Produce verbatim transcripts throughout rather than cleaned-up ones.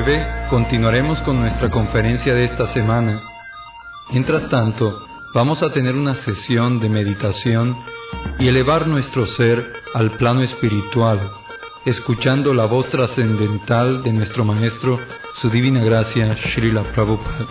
breve continuaremos con nuestra conferencia de esta semana. Mientras tanto, vamos a tener una sesión de meditación y elevar nuestro ser al plano espiritual, escuchando la voz trascendental de nuestro Maestro, Su Divina Gracia, Srila Prabhupada.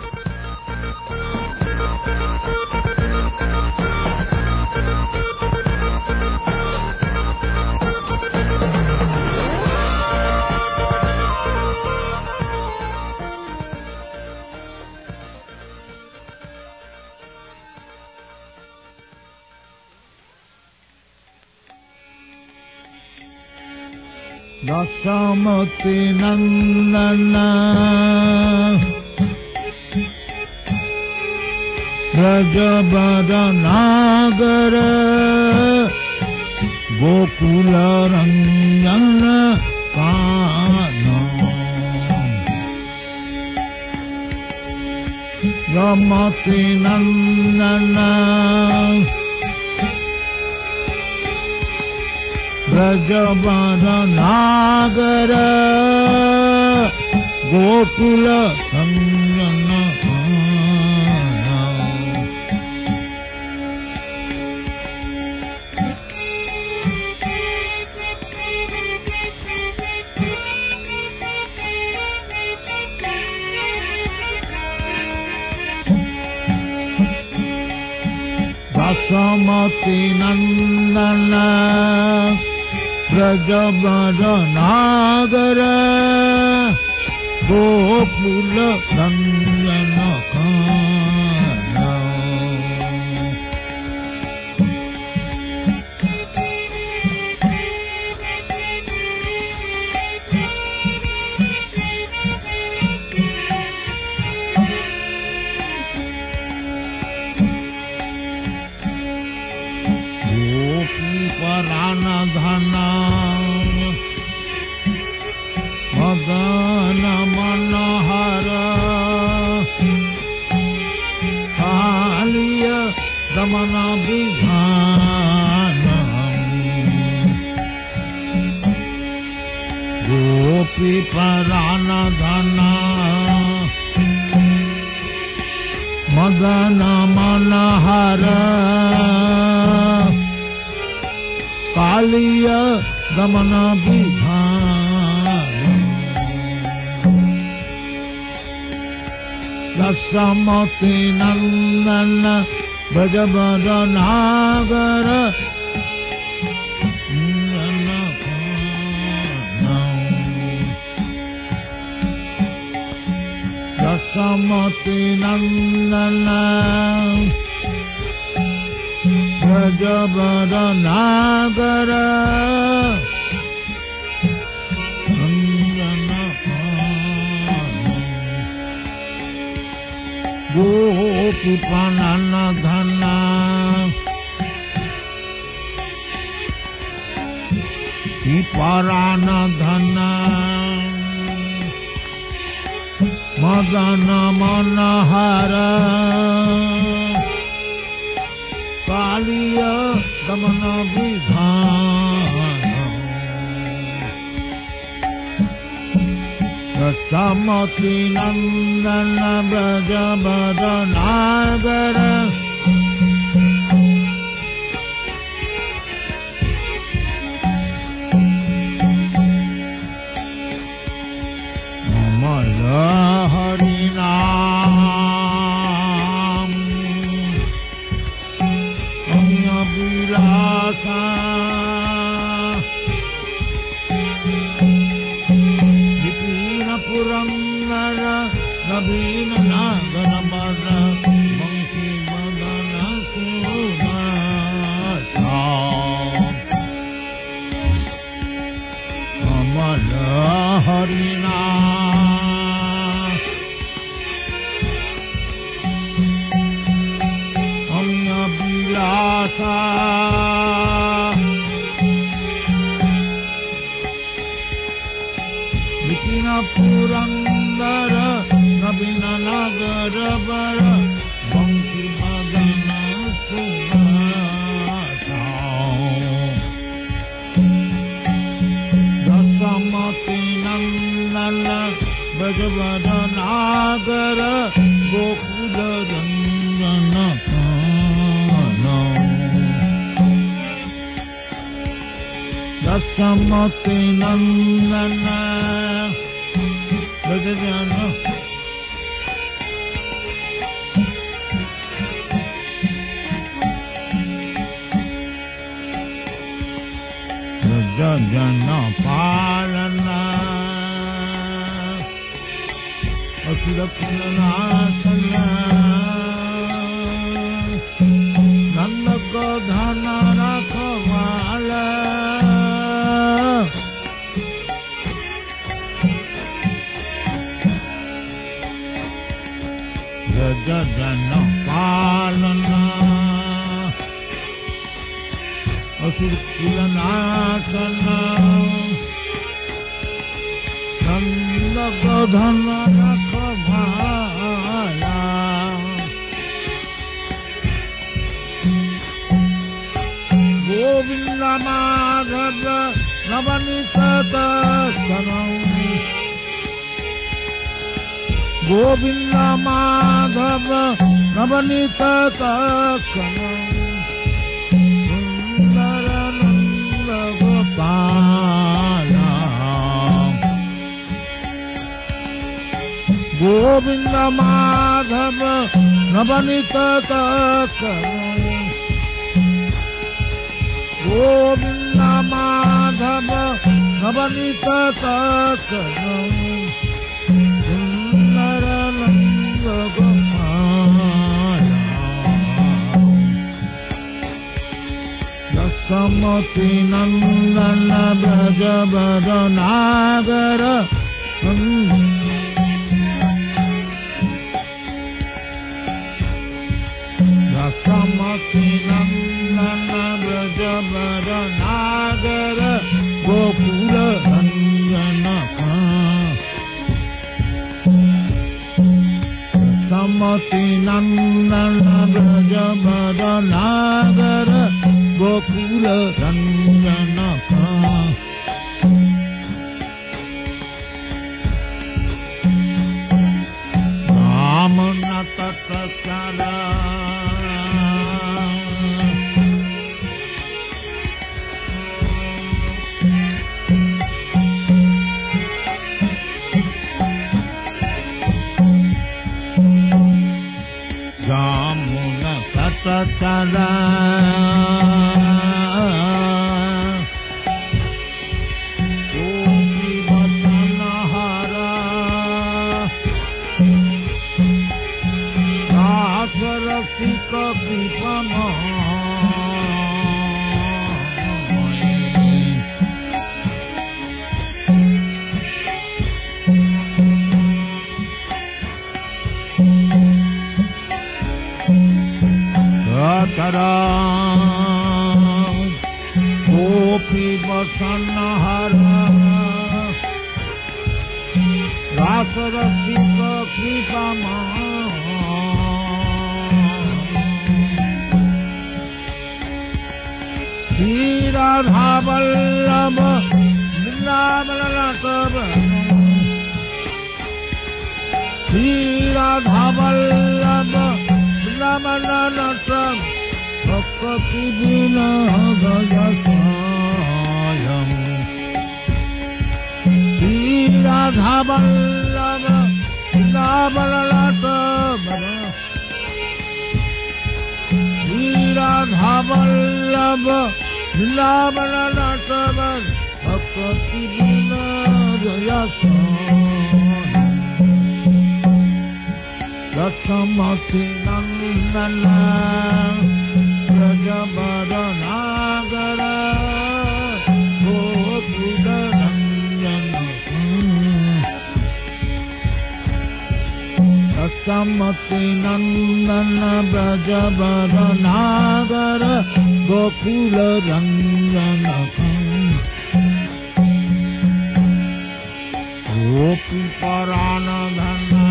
Dasamati Nandana Rajabada Nagara Gokula Ranjana Kana Ramati Nandana Rajabada Nagara Gokula Ranjana Dasamati Nandana Rajabada Nagara Gokula Ranjana Kana Gopi Parana Dhana Madana Manahara Kaliya Damana Bidhana Gopi Parana Dhana Madana Manahara Kaliya Damana Bidhana Dasamati Nandana Rajabada Nagara Dasamati Nandana Rajabada Nagara Gopi Parana Dhana Parana Dhana Madana Manahara Kaliya Damana Bidhana Dasamati Nandana Rajabada Nagara Mala Harinam Anya Bilasa Purandara Nabina Nagara Mara Mansi Madana Sudasa Amala Harina Anya Bilasa Purandara Nabina Nagara Bara Banki Madana Sudasa Dasamati Nandana Rajabada Rasamati Nandana Bhajajana Bhajajana Palana Asurapunasana Nandakadhana Rakhamala Jajana Palana Asurapunasana Nandakadhana Rakhamala Govinda Madhava Navanitata Sanam Govinda Madhava Navanitata Sanam Sundarananda Gopala Govinda Madhava Navanitata Sanam Govinda Madhava Navanitata Sanam Sundarananda Gopala Yasamati Nandana Brajavara Nagara Yasamati Nandana Brajavara Nagara Gokula Ranjanaka Yasamati Nandana Brajavara Nagara Gokula Ranjanaka Ramanata Prasada Jamuna Tatatara Gopi Vasanahara Rasaraksika Kripama Tara Gopi Vasanahara Rasaraksika Kripama Shri Radha Vallabha Vrindavanatava Shri Radha Vallabha Vrindavanatava Bhakti Vina Gajasayam Shri Radha Vallabha Vrindavanatava Shri Radha Vallabha Vrindavanatava Bhakti Vina Gajasayam Rasamati Nandana Brajavara Nagara Gokula Ranjanaka Rasamati Nandana Brajavara Nagara Gokula Ranjanaka Gopi Paranadhana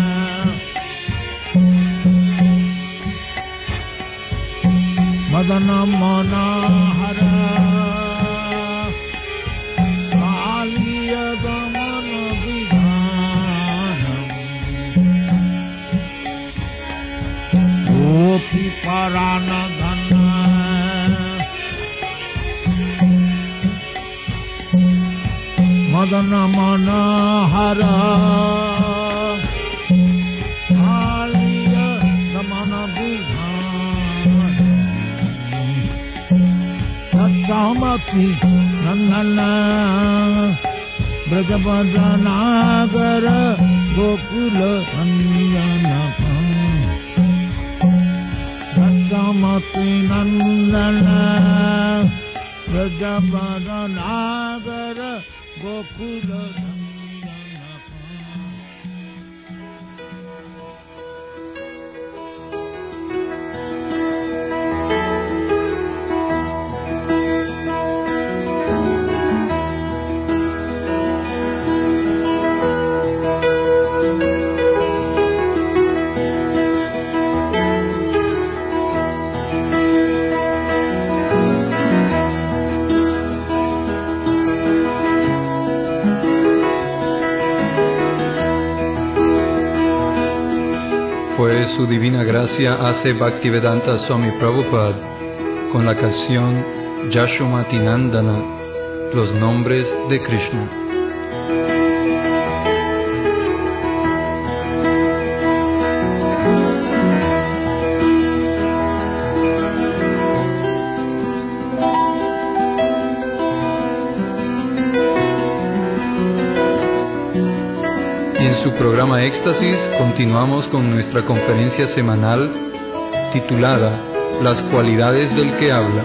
Madana Manahara Kaliya Damana Vidhanam Gopi Paranadhana Madana Manahara Aliya Damana Bihari Tatsamati Nandana Brajabhadra Nagara Gokula Nandana Tatsamati Nandana Brajabhadra Nagara Gokula Nandana. Fue su divina gracia hace Bhaktivedanta Swami Prabhupada con la canción Yashomati Nandana, los nombres de Krishna. En su programa Éxtasis continuamos con nuestra conferencia semanal titulada Las cualidades del que habla.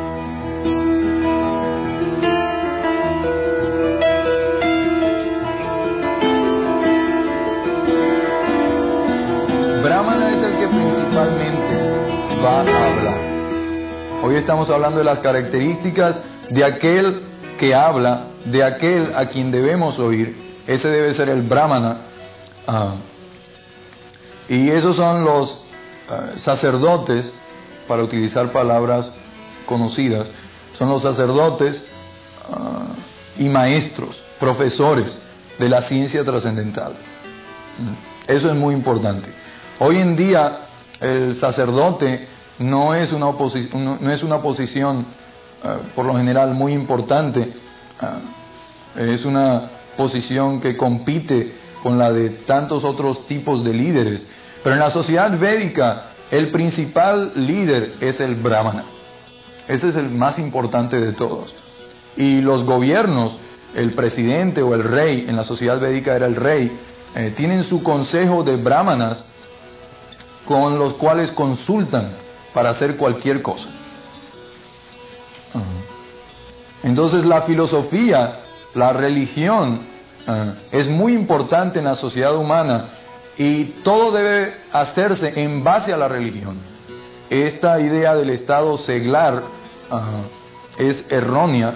Brahmana es el que principalmente va a hablar. Hoy estamos hablando de las características de aquel que habla, de aquel a quien debemos oír. Ese debe ser el Brahmana. Uh, y esos son los uh, sacerdotes, para utilizar palabras conocidas, son los sacerdotes uh, y maestros, profesores de la ciencia trascendental. Eso es muy importante. Hoy en día el sacerdote no es una, oposi- no, no es una posición uh, por lo general muy importante. Uh, es una posición que compite con la de tantos otros tipos de líderes. Pero en la sociedad védica, el principal líder es el Brahmana. Ese es el más importante de todos. Y los gobiernos, el presidente o el rey, en la sociedad védica era el rey, eh, tienen su consejo de Brahmanas con los cuales consultan para hacer cualquier cosa. Entonces la filosofía, la religión uh, es muy importante en la sociedad humana y todo debe hacerse en base a la religión. Esta idea del Estado seglar uh, es errónea.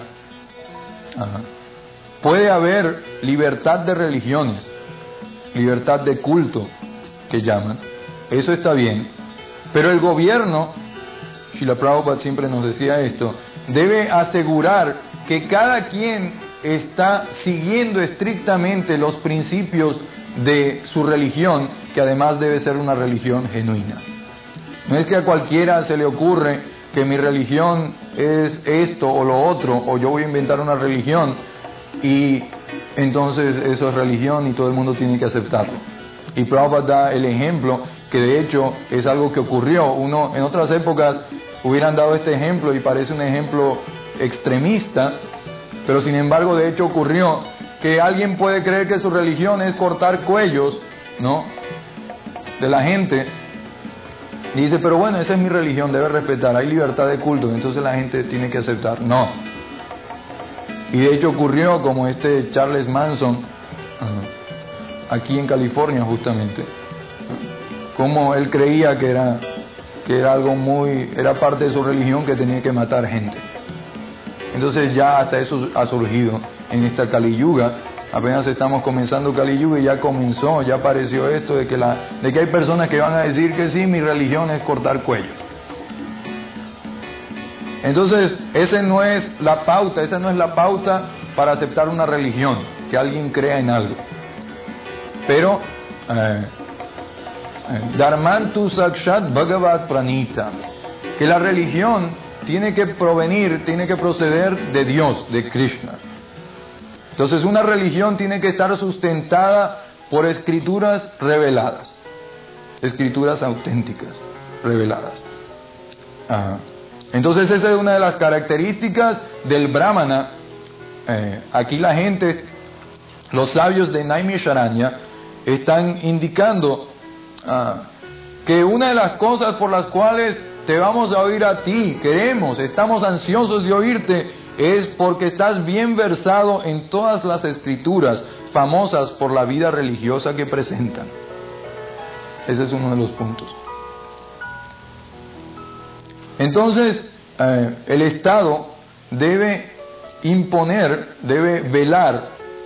Uh, puede haber libertad de religiones, libertad de culto que llaman, eso está bien, pero el gobierno, Srila Prabhupada siempre nos decía esto, debe asegurar que cada quien está siguiendo estrictamente los principios de su religión, que además debe ser una religión genuina. No es que a cualquiera se le ocurre que mi religión es esto o lo otro, o yo voy a inventar una religión y entonces eso es religión y todo el mundo tiene que aceptarlo. Y Prabhupada da el ejemplo que de hecho es algo que ocurrió. Uno en otras épocas hubieran dado este ejemplo y parece un ejemplo extremista, pero sin embargo de hecho ocurrió que alguien puede creer que su religión es cortar cuellos, ¿no?, de la gente, y dice, pero bueno, esa es mi religión, debe respetar, hay libertad de culto, entonces la gente tiene que aceptar. No. Y de hecho ocurrió como este Charles Manson, uh, aquí en California justamente, uh, como él creía que era que era algo muy, era parte de su religión que tenía que matar gente. Entonces ya hasta eso ha surgido en esta Kali Yuga. Apenas estamos comenzando Kali Yuga y ya comenzó, ya apareció esto de que, la, de que hay personas que van a decir que sí, mi religión es cortar cuellos. Entonces, esa no es la pauta, esa no es la pauta para aceptar una religión, que alguien crea en algo. Pero, eh, Dharmantu Sakshat Bhagavat Pranita, que la religión tiene que provenir, tiene que proceder de Dios, de Krishna. Entonces una religión tiene que estar sustentada por escrituras reveladas, escrituras auténticas, reveladas. Ajá. Entonces esa es una de las características del Brahmana. Eh, aquí la gente, los sabios de Naimisharanya, están indicando uh, que una de las cosas por las cuales te vamos a oír a ti, queremos, estamos ansiosos de oírte, es porque estás bien versado en todas las escrituras famosas por la vida religiosa que presentan. Ese es uno de los puntos. Entonces, eh, el Estado debe imponer, debe velar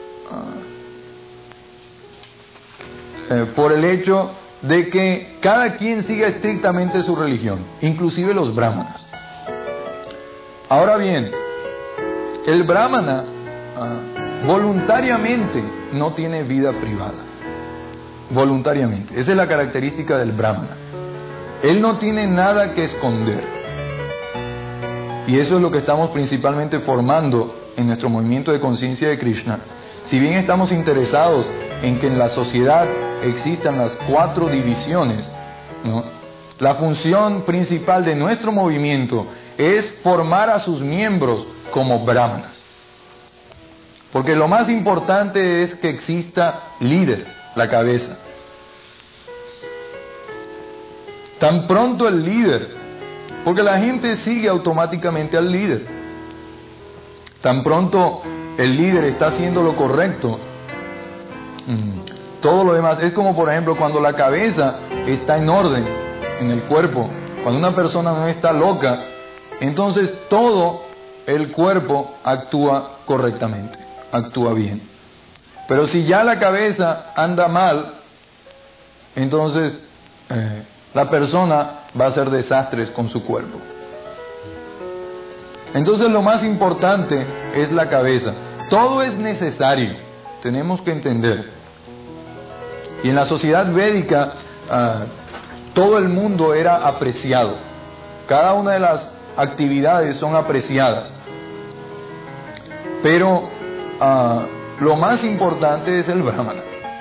uh, eh, por el hecho de que cada quien siga estrictamente su religión, inclusive los brahmanas. Ahora bien, el brahmana uh, voluntariamente no tiene vida privada. Voluntariamente. Esa es la característica del brahmana. Él no tiene nada que esconder. Y eso es lo que estamos principalmente formando en nuestro movimiento de conciencia de Krishna. Si bien estamos interesados en que en la sociedad existan las cuatro divisiones, ¿no?, la función principal de nuestro movimiento es formar a sus miembros como brahmanas. Porque lo más importante es que exista líder, la cabeza. Tan pronto el líder, porque la gente sigue automáticamente al líder. Tan pronto el líder está haciendo lo correcto, todo lo demás es como, por ejemplo, cuando la cabeza está en orden en el cuerpo. Cuando una persona no está loca, entonces todo el cuerpo actúa correctamente, actúa bien. Pero si ya la cabeza anda mal, entonces eh, la persona va a hacer desastres con su cuerpo. Entonces lo más importante es la cabeza. Todo es necesario, tenemos que entender. Y en la sociedad védica, uh, todo el mundo era apreciado. Cada una de las actividades son apreciadas. Pero uh, lo más importante es el brahmana.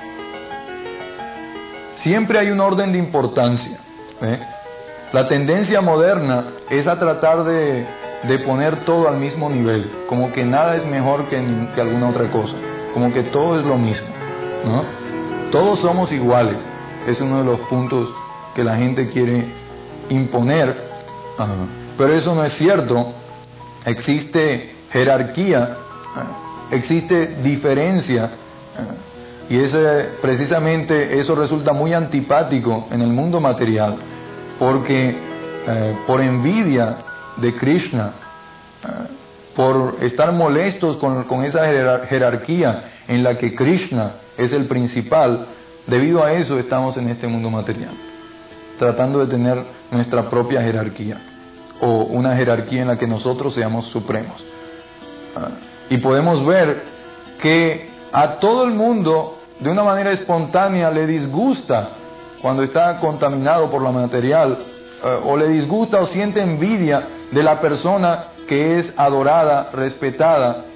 Siempre hay un orden de importancia, ¿eh? La tendencia moderna es a tratar de, de poner todo al mismo nivel, como que nada es mejor que, que alguna otra cosa, como que todo es lo mismo, ¿no? Todos somos iguales, es uno de los puntos que la gente quiere imponer, uh, pero eso no es cierto. Existe jerarquía, uh, existe diferencia, uh, y ese, precisamente eso resulta muy antipático en el mundo material, porque uh, por envidia de Krishna, uh, por estar molestos con, con esa jerarquía en la que Krishna es el principal, debido a eso estamos en este mundo material, tratando de tener nuestra propia jerarquía, o una jerarquía en la que nosotros seamos supremos. Uh, y podemos ver que a todo el mundo, de una manera espontánea, le disgusta cuando está contaminado por lo material, uh, o le disgusta o siente envidia de la persona que es adorada, respetada,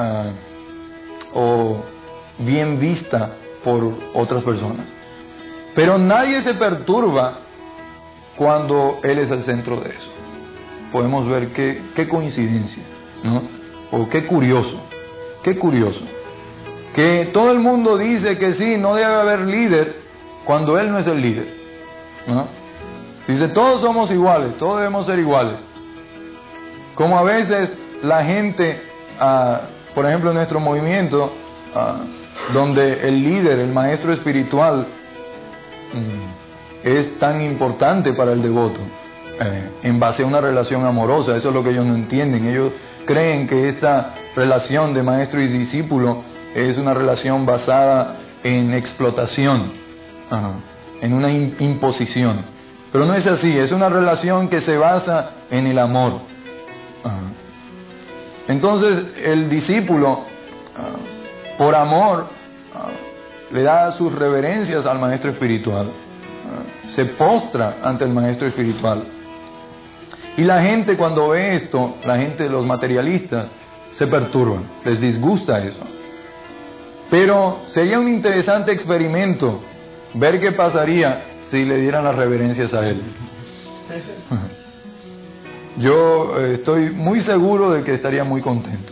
uh, o bien vista por otras personas. Pero nadie se perturba cuando él es el centro de eso. Podemos ver qué, qué coincidencia, ¿no? O qué curioso, qué curioso. Que todo el mundo dice que sí, no debe haber líder cuando él no es el líder, ¿no? Dice, todos somos iguales, todos debemos ser iguales. Como a veces la gente, uh, por ejemplo en nuestro movimiento, uh, donde el líder, el maestro espiritual, um, es tan importante para el devoto, eh, en base a una relación amorosa. Eso es lo que ellos no entienden. Ellos creen que esta relación de maestro y discípulo es una relación basada en explotación, uh, en una in- imposición. Pero no es así, es una relación que se basa en el amor. Uh, entonces el discípulo, uh, por amor, uh, le da sus reverencias al maestro espiritual, uh, se postra ante el maestro espiritual. Y la gente, cuando ve esto, la gente, los materialistas, se perturban, les disgusta eso. Pero sería un interesante experimento ver qué pasaría si le dieran las reverencias a él. Yo eh, estoy muy seguro de que estaría muy contento.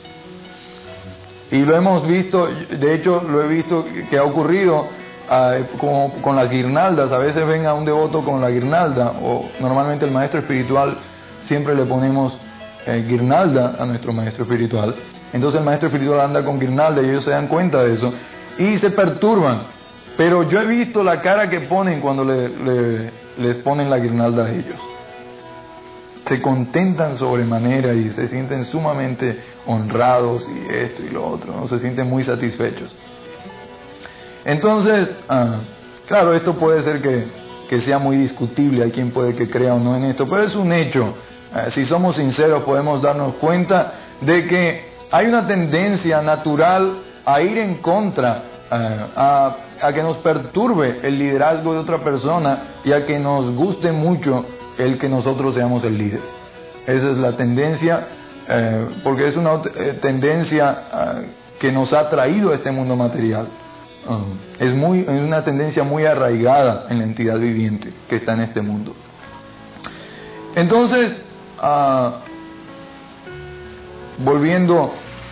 Y lo hemos visto, de hecho lo he visto que ha ocurrido eh, con, con las guirnaldas. A veces ven a un devoto con la guirnalda, o normalmente el maestro espiritual siempre le ponemos eh, guirnalda a nuestro maestro espiritual. Entonces el maestro espiritual anda con guirnalda y ellos se dan cuenta de eso y se perturban. Pero yo he visto la cara que ponen cuando le, le, les ponen la guirnalda a ellos. Se contentan sobremanera y se sienten sumamente honrados y esto y lo otro, ¿no? Se sienten muy satisfechos. Entonces, ah, claro, esto puede ser que, que sea muy discutible, hay quien puede que crea o no en esto, pero es un hecho. Ah, si somos sinceros podemos darnos cuenta de que hay una tendencia natural a ir en contra, ah, a, a que nos perturbe el liderazgo de otra persona y a que nos guste mucho el que nosotros seamos el líder. Esa es la tendencia, eh, porque es una eh, tendencia eh, que nos ha traído a este mundo material. Um, es, muy, es una tendencia muy arraigada en la entidad viviente que está en este mundo. Entonces, uh, volviendo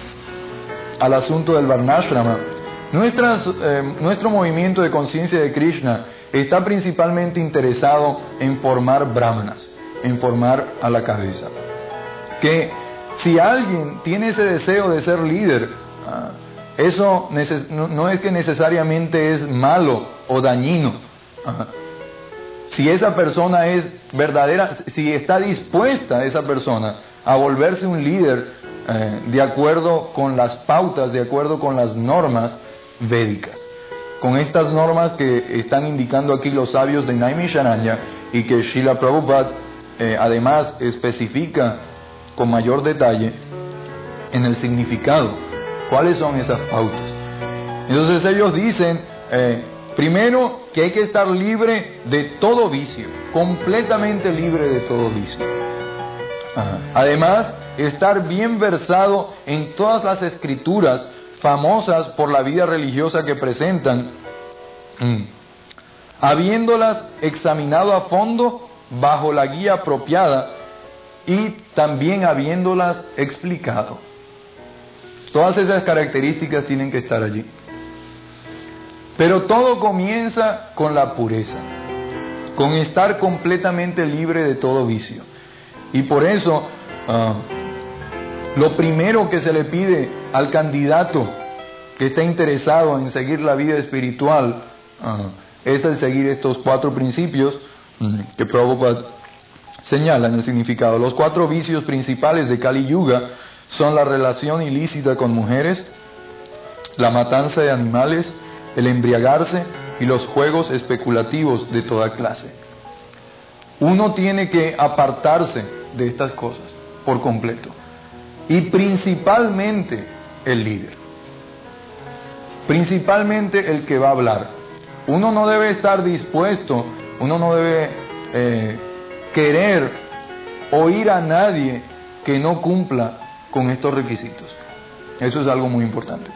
al asunto del Varnashrama, nuestras, eh, nuestro movimiento de conciencia de Krishna está principalmente interesado en formar brahmanas, en formar a la cabeza. Que si alguien tiene ese deseo de ser líder, uh, eso neces- no, no es que necesariamente es malo o dañino. Uh, si esa persona es verdadera, si está dispuesta esa persona a volverse un líder eh, de acuerdo con las pautas, de acuerdo con las normas védicas, con estas normas que están indicando aquí los sabios de Naimisharanya y que Srila Prabhupada eh, además especifica con mayor detalle en el significado. ¿Cuáles son esas pautas? Entonces ellos dicen, eh, primero, que hay que estar libre de todo vicio, completamente libre de todo vicio. Ajá. Además, estar bien versado en todas las escrituras famosas por la vida religiosa que presentan, mm. habiéndolas examinado a fondo bajo la guía apropiada y también habiéndolas explicado. Todas esas características tienen que estar allí. Pero todo comienza con la pureza, con estar completamente libre de todo vicio. Y por eso, uh, lo primero que se le pide al candidato que está interesado en seguir la vida espiritual uh, es el seguir estos cuatro principios um, que Prabhupada señala en el significado. Los cuatro vicios principales de Kali Yuga son la relación ilícita con mujeres, la matanza de animales, el embriagarse y los juegos especulativos de toda clase. Uno tiene que apartarse de estas cosas por completo. Y principalmente el líder. Principalmente el que va a hablar. Uno no debe estar dispuesto, uno no debe eh, querer oír a nadie que no cumpla con estos requisitos. Eso es algo muy importante.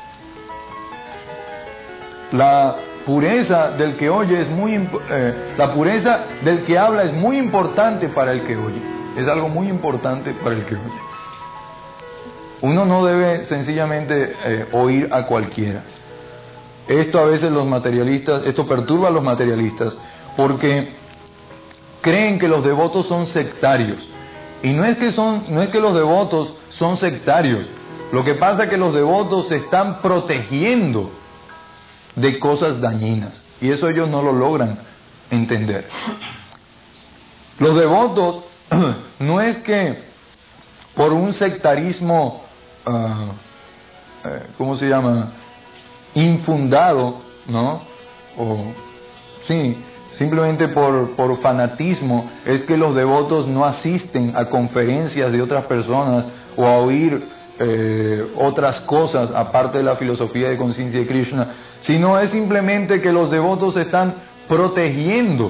La pureza del que oye es muy eh, la pureza del que habla es muy importante para el que oye. Es algo muy importante para el que oye. Uno no debe sencillamente eh, oír a cualquiera. Esto a veces los materialistas, esto perturba a los materialistas porque creen que los devotos son sectarios. Y no es que son, no es que los devotos son sectarios. Lo que pasa es que los devotos se están protegiendo de cosas dañinas. Y eso ellos no lo logran entender. Los devotos no es que por un sectarismo, uh, uh, ¿cómo se llama? Infundado, ¿no? O, sí, simplemente por, por fanatismo, es que los devotos no asisten a conferencias de otras personas o a oír eh, otras cosas aparte de la filosofía de conciencia de Krishna, sino es simplemente que los devotos se están protegiendo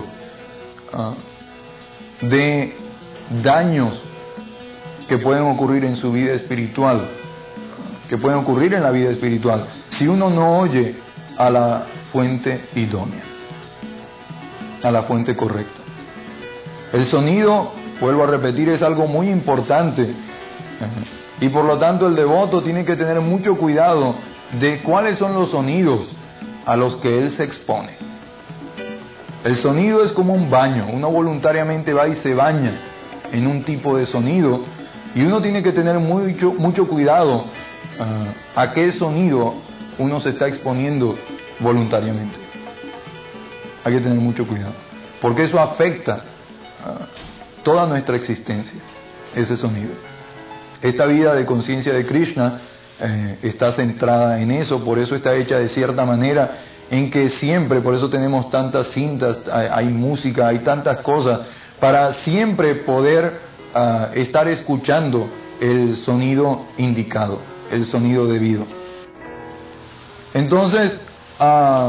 uh, de daños que pueden ocurrir en su vida espiritual, que pueden ocurrir en la vida espiritual. si uno no oye a la fuente idónea, a la fuente correcta. El sonido, vuelvo a repetir, es algo muy importante y por lo tanto el devoto tiene que tener mucho cuidado de cuáles son los sonidos a los que él se expone. El sonido es como un baño, uno voluntariamente va y se baña en un tipo de sonido y uno tiene que tener mucho, mucho cuidado uh, a qué sonido uno se está exponiendo voluntariamente. Hay que tener mucho cuidado, porque eso afecta uh, toda nuestra existencia, ese sonido. Esta vida de conciencia de Krishna eh, está centrada en eso, por eso está hecha de cierta manera en que siempre, por eso tenemos tantas cintas, hay, hay música, hay tantas cosas, para siempre poder uh, estar escuchando el sonido indicado, el sonido debido. Entonces, uh,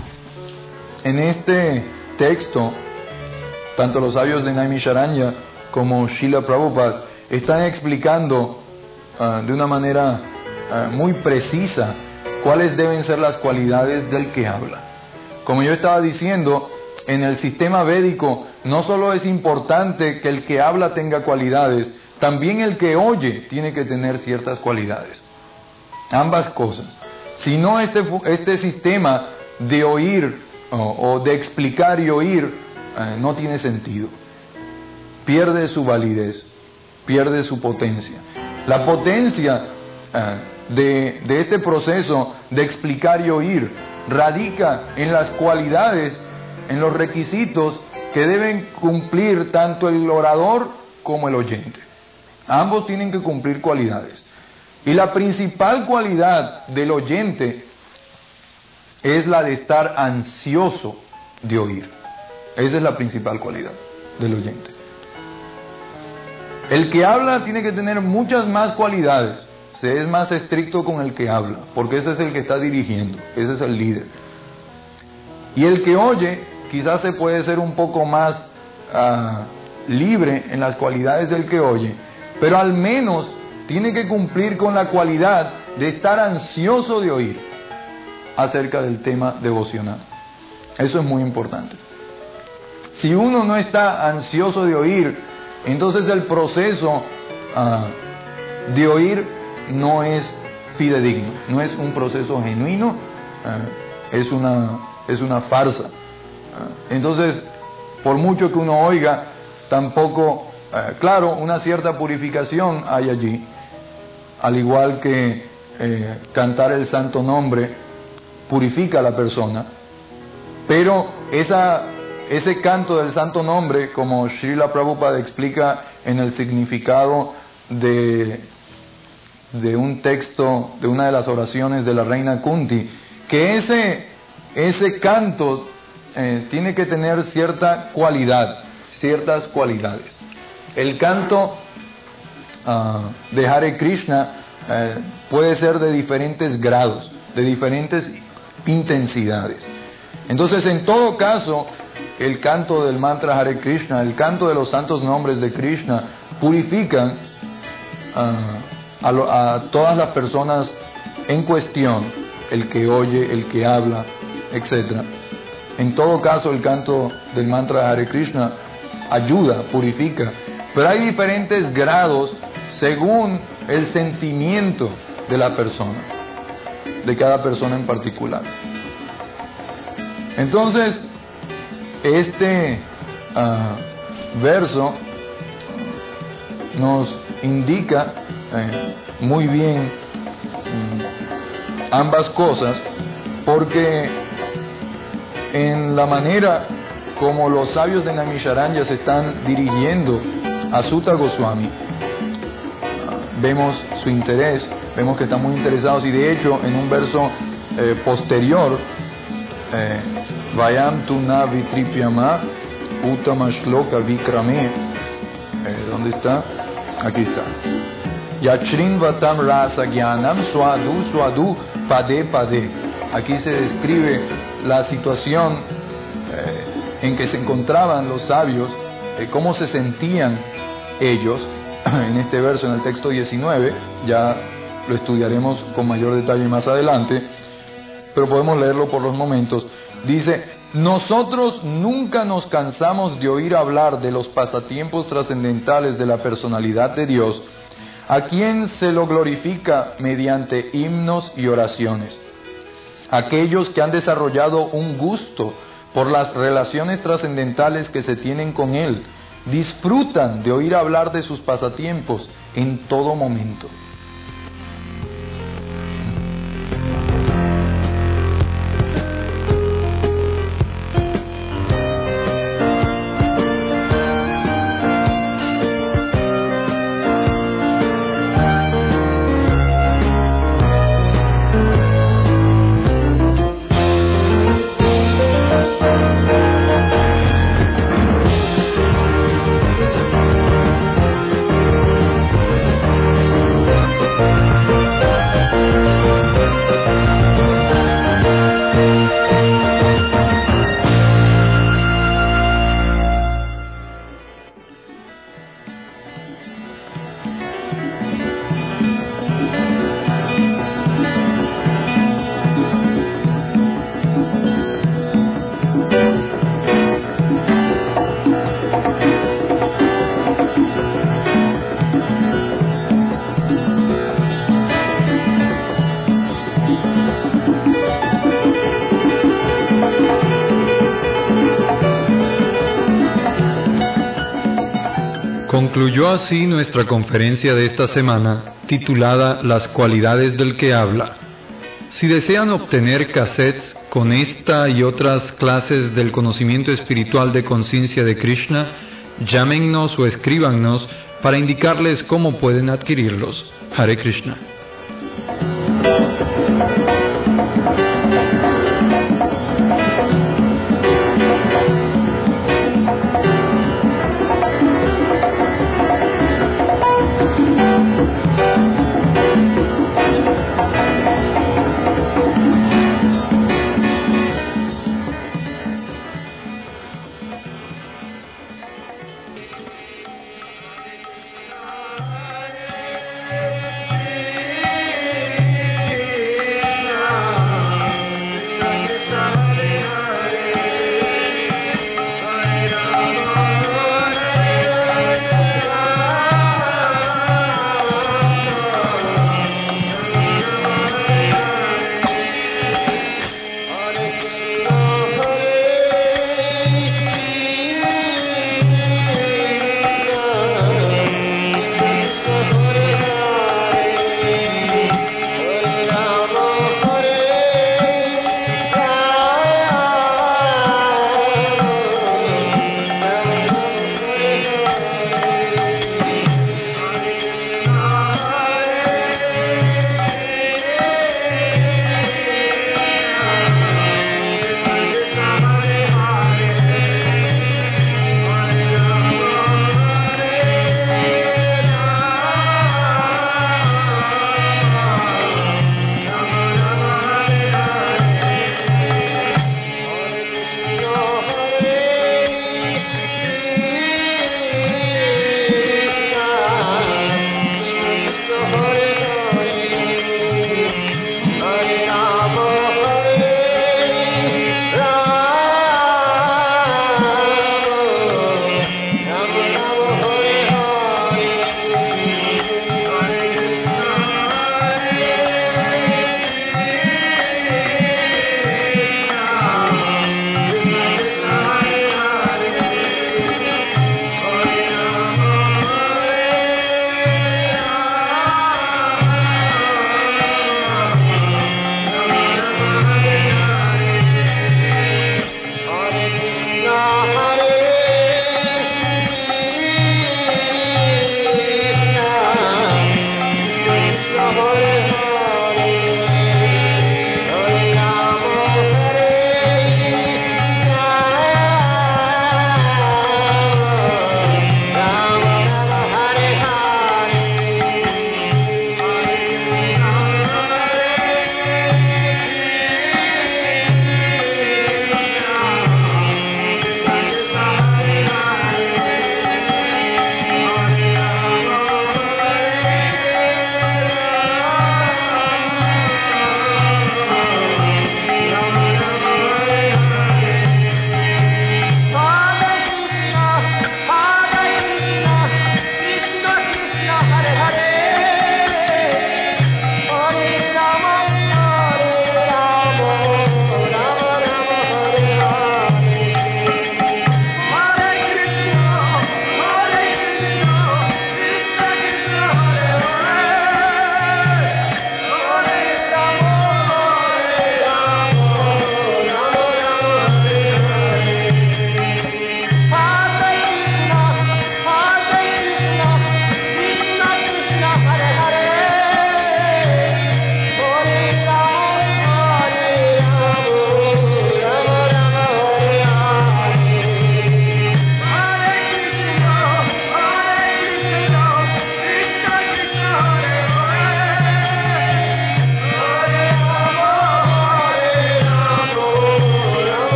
en este texto, tanto los sabios de Naimisharanya como Srila Prabhupada están explicando uh, de una manera uh, muy precisa cuáles deben ser las cualidades del que habla. Como yo estaba diciendo, en el sistema védico no solo es importante que el que habla tenga cualidades, también el que oye tiene que tener ciertas cualidades. Ambas cosas. Si no, este, este sistema de oír o, o de explicar y oír eh, no tiene sentido. Pierde su validez, pierde su potencia. La potencia eh, de, de este proceso de explicar y oír radica en las cualidades, en los requisitos que deben cumplir tanto el orador como el oyente. Ambos tienen que cumplir cualidades. Y la principal cualidad del oyente es la de estar ansioso de oír. Esa es la principal cualidad del oyente. El que habla tiene que tener muchas más cualidades. Se es más estricto con el que habla, porque ese es el que está dirigiendo, ese es el líder. Y el que oye, quizás se puede ser un poco más uh, libre en las cualidades del que oye, pero al menos tiene que cumplir con la cualidad de estar ansioso de oír acerca del tema devocional. Eso es muy importante. Si uno no está ansioso de oír, entonces el proceso uh, de oír no es fidedigno, no es un proceso genuino, uh, es una, es una farsa. Uh, entonces, por mucho que uno oiga, tampoco, uh, claro, una cierta purificación hay allí, al igual que eh, cantar el santo nombre purifica a la persona, pero esa, ese canto del santo nombre, como Srila Prabhupada explica en el significado de, de un texto, de una de las oraciones de la reina Kunti, que ese, ese canto eh, tiene que tener cierta cualidad, ciertas cualidades. El canto Uh, de Hare Krishna uh, puede ser de diferentes grados, de diferentes intensidades. Entonces, en todo caso, el canto del mantra Hare Krishna, el canto de los santos nombres de Krishna, purifican uh, a, lo, a todas las personas en cuestión, el que oye, el que habla, etcétera. En todo caso, el canto del mantra Hare Krishna ayuda, purifica, pero hay diferentes grados según el sentimiento de la persona, de cada persona en particular. Entonces, este uh, verso nos indica eh, muy bien um, ambas cosas, porque en la manera como los sabios de Naimisharanya se están dirigiendo a Sutta Goswami, vemos su interés, vemos que están muy interesados, y de hecho en un verso eh, posterior, eh, Vayam tu na vitripyama utama shloka vikrame, eh, ¿dónde está? Aquí está. Yachrin vatam rasa gyanam swadu swadu pade pade. Aquí se describe la situación eh, en que se encontraban los sabios, eh, cómo se sentían ellos. En este verso, en el texto diecinueve, ya lo estudiaremos con mayor detalle más adelante, pero podemos leerlo por los momentos. Dice: nosotros nunca nos cansamos de oír hablar de los pasatiempos trascendentales de la personalidad de Dios, a quien se lo glorifica mediante himnos y oraciones. Aquellos que han desarrollado un gusto por las relaciones trascendentales que se tienen con Él, disfrutan de oír hablar de sus pasatiempos en todo momento. Concluyó así nuestra conferencia de esta semana, titulada Las cualidades del que habla. Si desean obtener cassettes con esta y otras clases del conocimiento espiritual de conciencia de Krishna, llámennos o escríbanos para indicarles cómo pueden adquirirlos. Hare Krishna.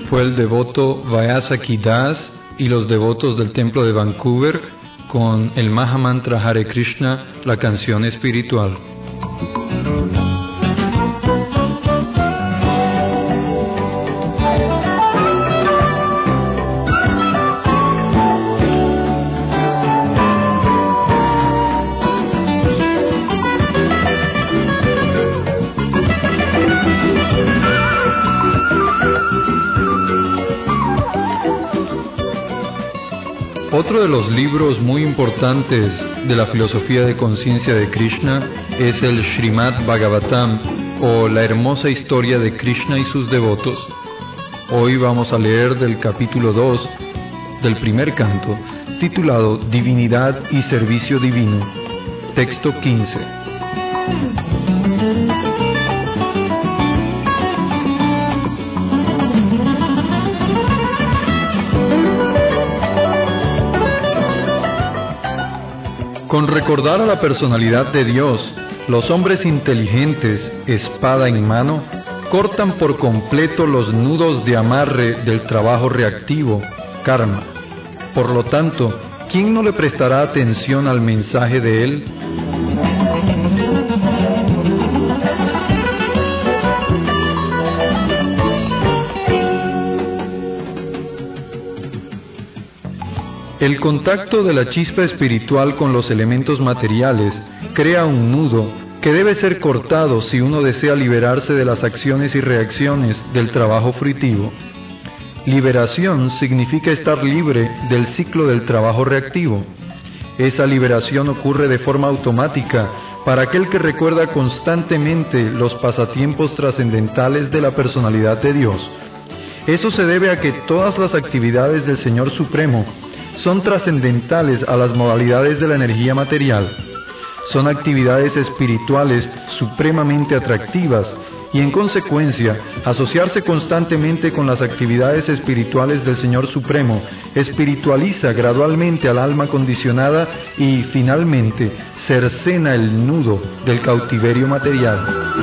fue el devoto Vyasaki Das y los devotos del templo de Vancouver con el Mahamantra Hare Krishna, la canción espiritual. Otro de los libros muy importantes de la filosofía de conciencia de Krishna es el Srimad Bhagavatam, o la hermosa historia de Krishna y sus devotos. Hoy vamos a leer del capítulo dos del primer canto, titulado Divinidad y Servicio Divino, texto quince. Con recordar a la personalidad de Dios, los hombres inteligentes, espada en mano, cortan por completo los nudos de amarre del trabajo reactivo, karma. Por lo tanto, ¿quién no le prestará atención al mensaje de él? El contacto de la chispa espiritual con los elementos materiales crea un nudo que debe ser cortado si uno desea liberarse de las acciones y reacciones del trabajo fruitivo. Liberación significa estar libre del ciclo del trabajo reactivo. Esa liberación ocurre de forma automática para aquel que recuerda constantemente los pasatiempos trascendentales de la personalidad de Dios. Eso se debe a que todas las actividades del Señor Supremo son trascendentales a las modalidades de la energía material. Son actividades espirituales supremamente atractivas y, en consecuencia, asociarse constantemente con las actividades espirituales del Señor Supremo espiritualiza gradualmente al alma condicionada y, finalmente, cercena el nudo del cautiverio material.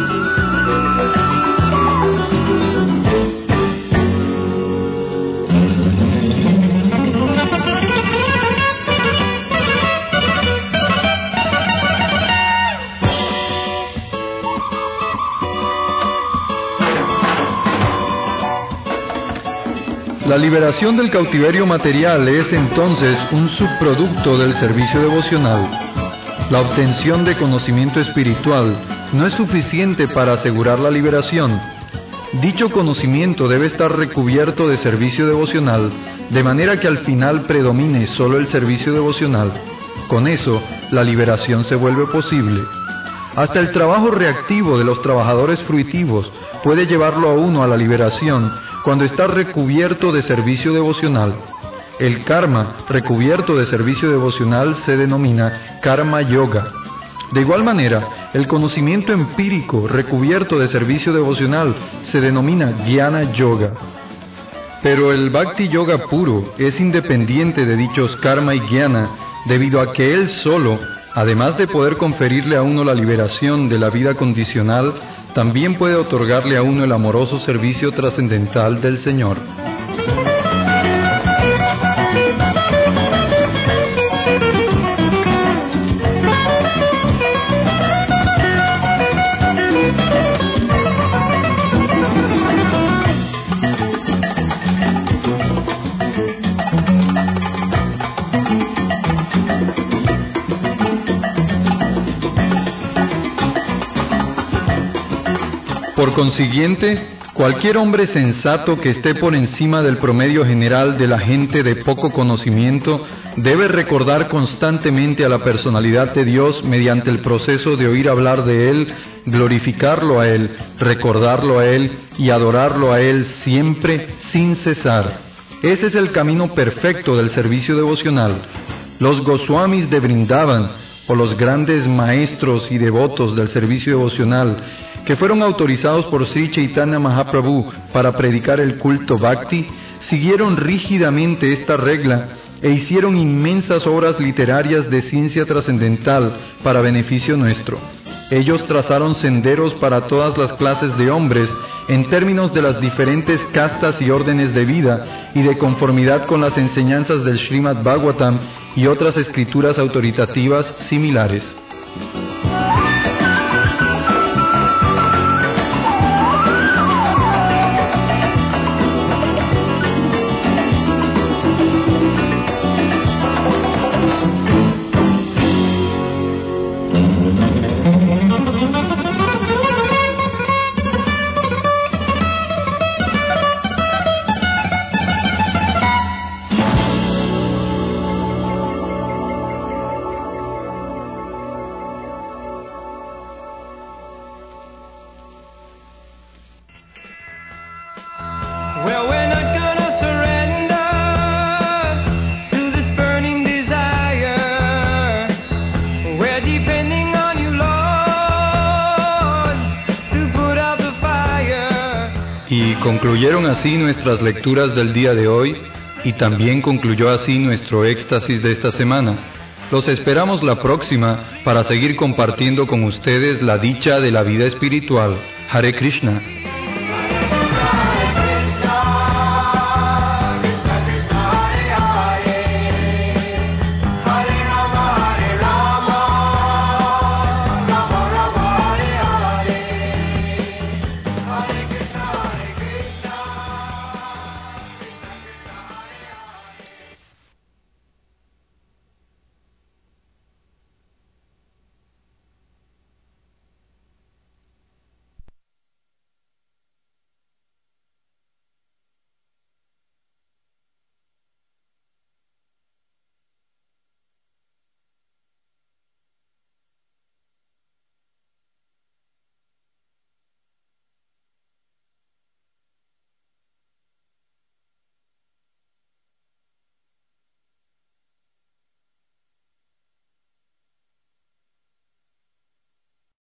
La liberación del cautiverio material es entonces un subproducto del servicio devocional. La obtención de conocimiento espiritual no es suficiente para asegurar la liberación. Dicho conocimiento debe estar recubierto de servicio devocional, de manera que al final predomine solo el servicio devocional. Con eso, la liberación se vuelve posible. Hasta el trabajo reactivo de los trabajadores fruitivos puede llevarlo a uno a la liberación cuando está recubierto de servicio devocional. El karma recubierto de servicio devocional se denomina karma yoga. De igual manera, el conocimiento empírico recubierto de servicio devocional se denomina jnana yoga. Pero el bhakti yoga puro es independiente de dichos karma y jnana, debido a que él solo, además de poder conferirle a uno la liberación de la vida condicional, también puede otorgarle a uno el amoroso servicio trascendental del Señor. Por consiguiente, cualquier hombre sensato que esté por encima del promedio general de la gente de poco conocimiento debe recordar constantemente a la personalidad de Dios mediante el proceso de oír hablar de Él, glorificarlo a Él, recordarlo a Él y adorarlo a Él siempre sin cesar. Ese es el camino perfecto del servicio devocional. Los Goswamis de Vrindavan, o los grandes maestros y devotos del servicio devocional, que fueron autorizados por Sri Chaitanya Mahaprabhu para predicar el culto Bhakti, siguieron rígidamente esta regla e hicieron inmensas obras literarias de ciencia trascendental para beneficio nuestro. Ellos trazaron senderos para todas las clases de hombres en términos de las diferentes castas y órdenes de vida y de conformidad con las enseñanzas del Srimad Bhagavatam y otras escrituras autoritativas similares. Well, we're not gonna surrender to this burning desire. We're depending on you, Lord, to put out the fire. Y concluyeron así nuestras lecturas del día de hoy, y también concluyó así nuestro éxtasis de esta semana. Los esperamos la próxima para seguir compartiendo con ustedes la dicha de la vida espiritual. Hare Krishna.